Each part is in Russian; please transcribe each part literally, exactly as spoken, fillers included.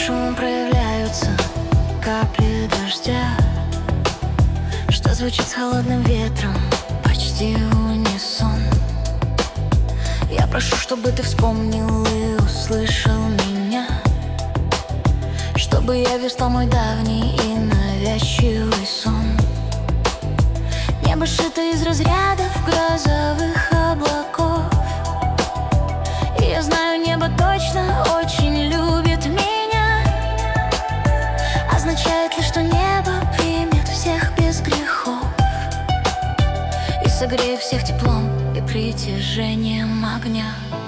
шумом проявляются капли дождя, что звучит с холодным ветром почти в унисон. Я прошу, чтобы ты вспомнил и услышал меня, чтобы я верстал мой давний и навязчивый сон. Небо шито из разрядов грозовых облаков, и я знаю, небо точно очень любит меня. Означает ли, что небо примет всех без грехов и согреет всех теплом и притяжением огня?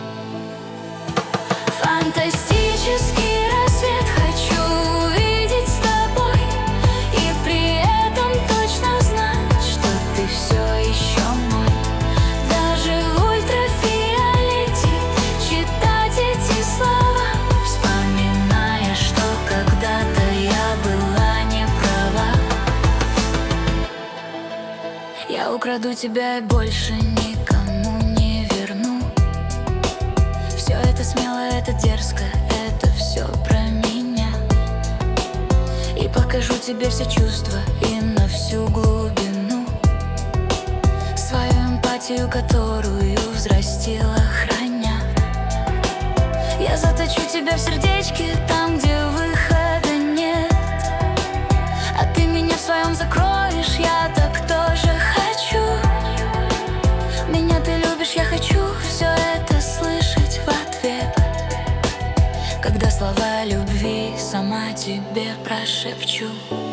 Фантастический рассвет хочу увидеть с тобой, и при этом точно знать, что ты все еще мой. Даже в ультрафиолете читать эти слова, вспоминая, что когда-то я была не права. Я украду тебя и больше никому не верну. Все это смело, это дерзко, это все про меня. И покажу тебе все чувства и на всю глубину свою эмпатию, которую взрастила, храня. Я заточу тебя в сердечке там, где выхода нет, а ты меня в своем закроешь, я так тоже хочу. Меня ты любишь, я хочу все это слышать в ответ, когда слова любви сама тебе прошепчу.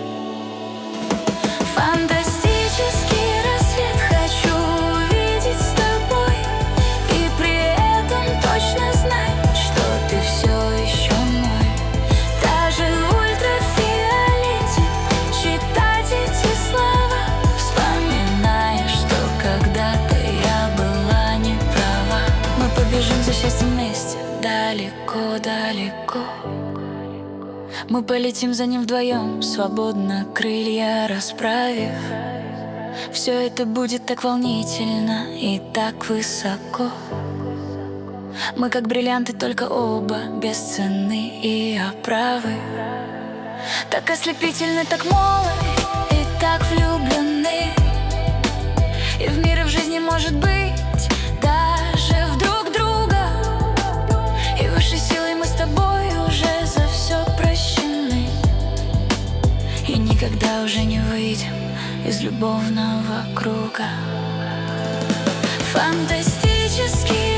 Фантастический рассвет хочу увидеть с тобой, и при этом точно знать, что ты все еще мой. Даже в ультрафиолете читать эти слова, вспоминая, что когда-то я была не права. Мы побежим за счастьем вместе далеко-далеко. Мы полетим за ним вдвоем, свободно крылья расправив. Все это будет так волнительно и так высоко. Мы как бриллианты, только оба бесценны и оправы. Так ослепительны, так молоды и так влюблены. И в мире в жизни может быть даже в друг друга, и высшей силой мы с тобой уже за все прощены, и никогда уже не выйдем из любовного круга. Фантастический